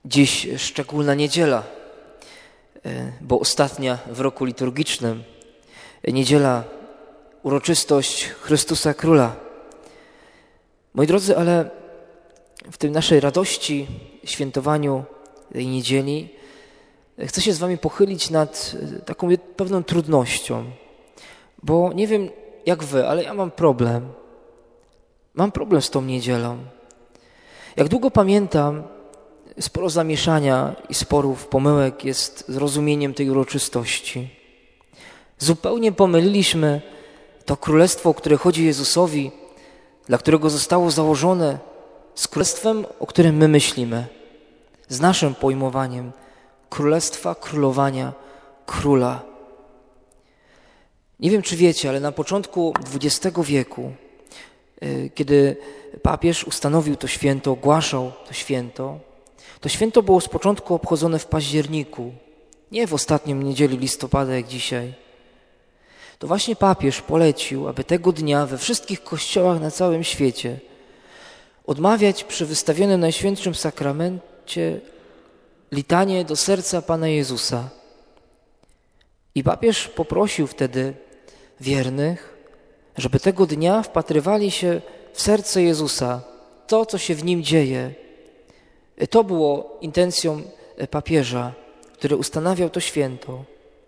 Dziś szczególna niedziela, bo ostatnia w roku liturgicznym. Niedziela, uroczystość Chrystusa Króla. Moi drodzy, ale w tej naszej radości, świętowaniu tej niedzieli chcę się z wami pochylić nad taką pewną trudnością, bo nie wiem jak wy, ale ja mam problem. Mam problem z tą niedzielą. Jak długo pamiętam, sporo zamieszania i sporów, pomyłek jest z rozumieniem tej uroczystości. Zupełnie pomyliliśmy to królestwo, o które chodzi Jezusowi, dla którego zostało założone, z królestwem, o którym my myślimy, z naszym pojmowaniem królestwa, królowania, króla. Nie wiem, czy wiecie, ale na początku XX wieku, kiedy papież ustanowił to święto, ogłaszał to święto było z początku obchodzone w październiku, nie w ostatnią niedzielę listopada jak dzisiaj. To właśnie papież polecił, aby tego dnia we wszystkich kościołach na całym świecie odmawiać przy wystawionym Najświętszym Sakramencie litanię do serca Pana Jezusa. I papież poprosił wtedy wiernych, żeby tego dnia wpatrywali się w serce Jezusa, to, co się w Nim dzieje. To było intencją papieża, który ustanawiał to święto.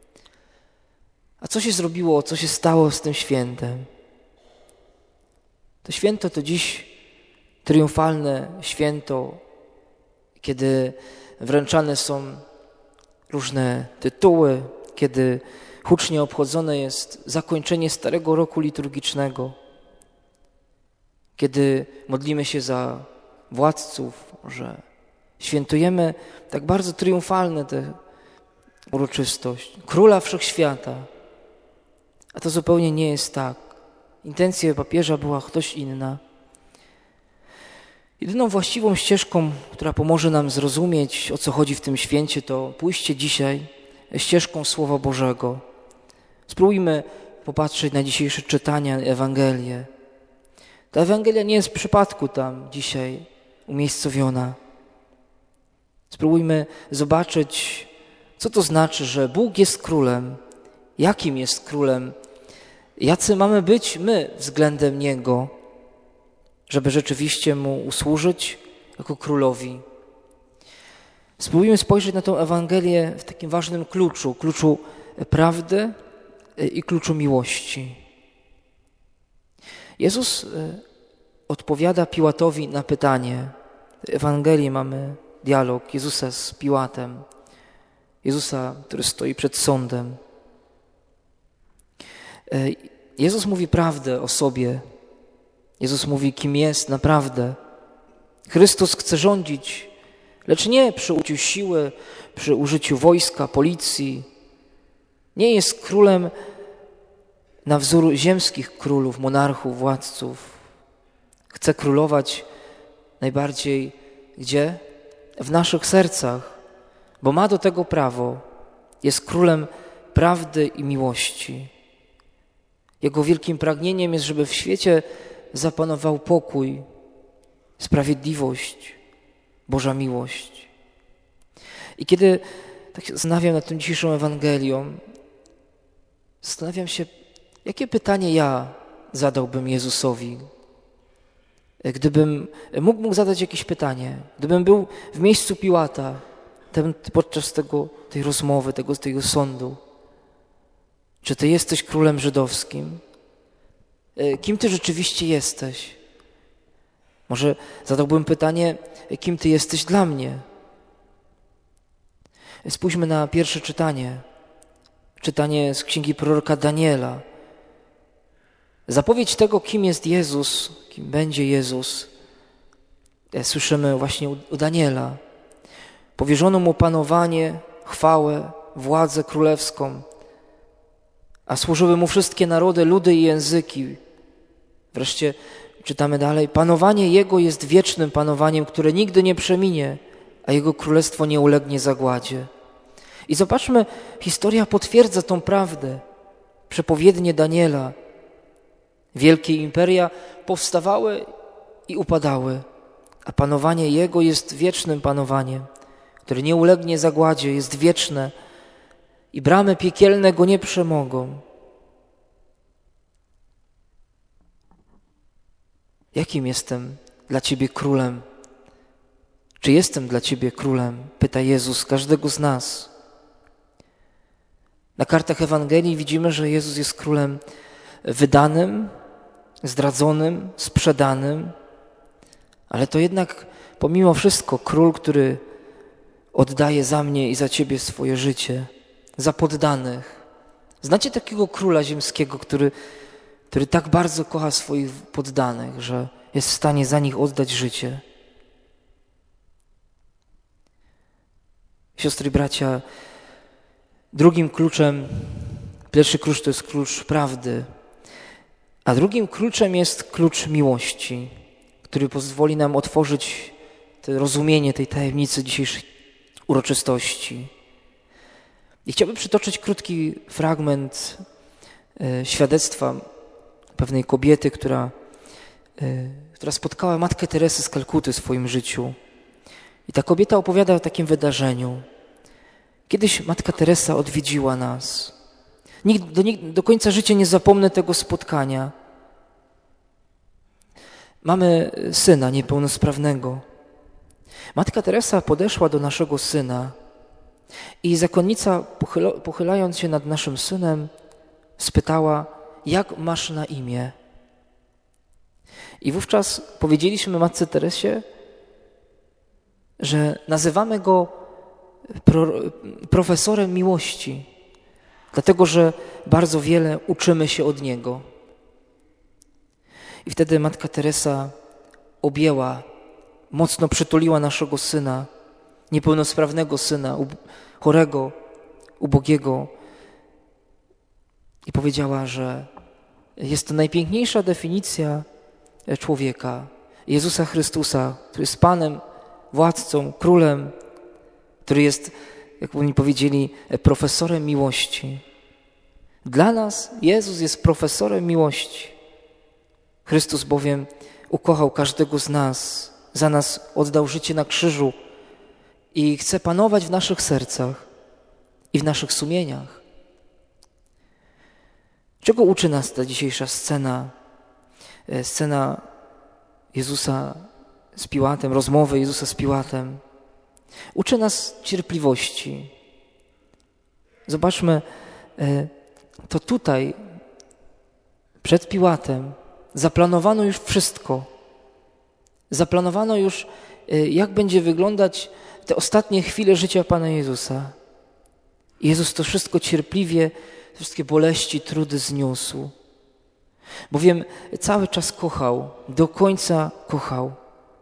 A co się zrobiło, co się stało z tym świętem? To święto to dziś triumfalne święto, kiedy wręczane są różne tytuły, kiedy hucznie obchodzone jest zakończenie starego roku liturgicznego, kiedy modlimy się za władców, że świętujemy tak bardzo triumfalne tę uroczystość Króla Wszechświata. A to zupełnie nie jest tak. Intencja papieża była ktoś inna. Jedyną właściwą ścieżką, która pomoże nam zrozumieć, o co chodzi w tym święcie, to pójście dzisiaj ścieżką Słowa Bożego. Spróbujmy popatrzeć na dzisiejsze czytania, Ewangelię. Ta Ewangelia nie jest w przypadku tam dzisiaj umiejscowiona. Spróbujmy zobaczyć, co to znaczy, że Bóg jest królem, jakim jest królem, jacy mamy być my względem Niego, żeby rzeczywiście Mu usłużyć jako królowi. Spróbujmy spojrzeć na tę Ewangelię w takim ważnym kluczu prawdy i kluczu miłości. Jezus odpowiada Piłatowi na pytanie. W Ewangelii mamy dialog Jezusa z Piłatem, Jezusa, który stoi przed sądem. Jezus mówi prawdę o sobie. Jezus mówi, kim jest naprawdę. Chrystus chce rządzić, lecz nie przy użyciu siły, przy użyciu wojska, policji. Nie jest królem na wzór ziemskich królów, monarchów, władców. Chce królować najbardziej gdzie? W naszych sercach, bo ma do tego prawo. Jest królem prawdy i miłości. Jego wielkim pragnieniem jest, żeby w świecie zapanował pokój, sprawiedliwość, Boża miłość. I kiedy tak się zastanawiam nad tą dzisiejszą Ewangelią, zastanawiam się, jakie pytanie ja zadałbym Jezusowi, gdybym mógł zadać jakieś pytanie, gdybym był w miejscu Piłata podczas tej rozmowy, tego sądu. Czy Ty jesteś królem żydowskim? Kim Ty rzeczywiście jesteś? Może zadałbym pytanie, kim Ty jesteś dla mnie? Spójrzmy na pierwsze czytanie. Czytanie z księgi proroka Daniela. Zapowiedź tego, kim jest Jezus, kim będzie Jezus, słyszymy właśnie u Daniela. Powierzono Mu panowanie, chwałę, władzę królewską, a służyły Mu wszystkie narody, ludy i języki. Wreszcie czytamy dalej. Panowanie Jego jest wiecznym panowaniem, które nigdy nie przeminie, a Jego królestwo nie ulegnie zagładzie. I zobaczmy, historia potwierdza tą prawdę. Przepowiednie Daniela. Wielkie imperia powstawały i upadały, a panowanie Jego jest wiecznym panowaniem, które nie ulegnie zagładzie, jest wieczne i bramy piekielne go nie przemogą. Jakim jestem dla Ciebie królem? Czy jestem dla Ciebie królem? Pyta Jezus każdego z nas. Na kartach Ewangelii widzimy, że Jezus jest królem wydanym, zdradzonym, sprzedanym, ale to jednak pomimo wszystko król, który oddaje za mnie i za Ciebie swoje życie, za poddanych. Znacie takiego króla ziemskiego, który tak bardzo kocha swoich poddanych, że jest w stanie za nich oddać życie. Siostry i bracia, drugim kluczem, pierwszy klucz to jest klucz prawdy, a drugim kluczem jest klucz miłości, który pozwoli nam otworzyć to rozumienie tej tajemnicy dzisiejszej uroczystości. I chciałbym przytoczyć krótki fragment świadectwa pewnej kobiety, która spotkała Matkę Teresę z Kalkuty w swoim życiu. I ta kobieta opowiada o takim wydarzeniu. Kiedyś Matka Teresa odwiedziła nas. Do końca życia nie zapomnę tego spotkania. Mamy syna niepełnosprawnego. Matka Teresa podeszła do naszego syna i zakonnica, pochylając się nad naszym synem, spytała, jak masz na imię? I wówczas powiedzieliśmy Matce Teresie, że nazywamy go profesorem miłości, dlatego że bardzo wiele uczymy się od niego. I wtedy Matka Teresa objęła, mocno przytuliła naszego syna, niepełnosprawnego syna, chorego, ubogiego i powiedziała, że jest to najpiękniejsza definicja człowieka, Jezusa Chrystusa, który jest Panem, władcą, królem, który jest, jak oni powiedzieli, profesorem miłości. Dla nas Jezus jest profesorem miłości. Chrystus bowiem ukochał każdego z nas, za nas oddał życie na krzyżu i chce panować w naszych sercach i w naszych sumieniach. Czego uczy nas ta dzisiejsza scena Jezusa z Piłatem, rozmowy Jezusa z Piłatem? Uczy nas cierpliwości. Zobaczmy, to tutaj, przed Piłatem, zaplanowano już wszystko. Zaplanowano już, jak będzie wyglądać te ostatnie chwile życia Pana Jezusa. Jezus to wszystko cierpliwie, wszystkie boleści, trudy zniósł. Bowiem cały czas kochał, do końca kochał.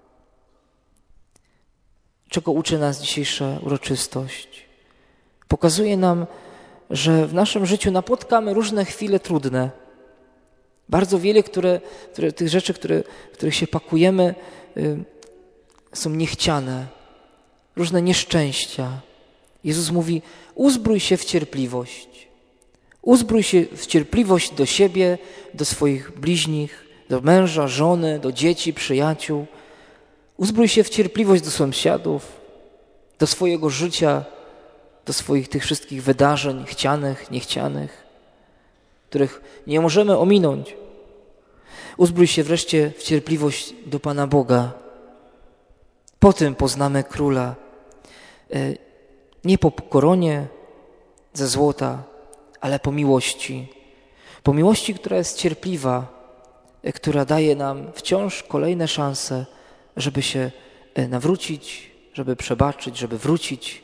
Czego uczy nas dzisiejsza uroczystość? Pokazuje nam, że w naszym życiu napotkamy różne chwile trudne. Bardzo wiele tych rzeczy, których się pakujemy, są niechciane. Różne nieszczęścia. Jezus mówi, uzbrój się w cierpliwość. Uzbrój się w cierpliwość do siebie, do swoich bliźnich, do męża, żony, do dzieci, przyjaciół. Uzbrój się w cierpliwość do sąsiadów, do swojego życia, do swoich tych wszystkich wydarzeń chcianych, niechcianych, których nie możemy ominąć. Uzbrój się wreszcie w cierpliwość do Pana Boga. Po tym poznamy Króla. Nie po koronie ze złota, ale po miłości. Po miłości, która jest cierpliwa, która daje nam wciąż kolejne szanse, żeby się nawrócić, żeby przebaczyć, żeby wrócić.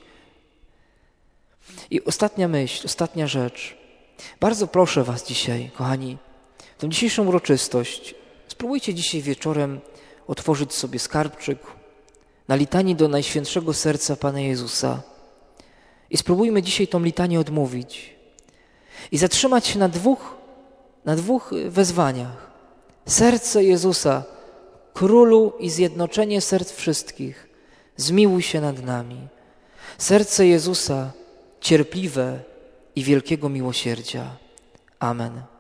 I ostatnia myśl, ostatnia rzecz. Bardzo proszę was dzisiaj, kochani, tę dzisiejszą uroczystość, spróbujcie dzisiaj wieczorem otworzyć sobie skarbczyk na litanii do Najświętszego Serca Pana Jezusa i spróbujmy dzisiaj tą litanię odmówić i zatrzymać się na dwóch wezwaniach. Serce Jezusa, Królu i zjednoczenie serc wszystkich, zmiłuj się nad nami. Serce Jezusa, cierpliwe i wielkiego miłosierdzia. Amen.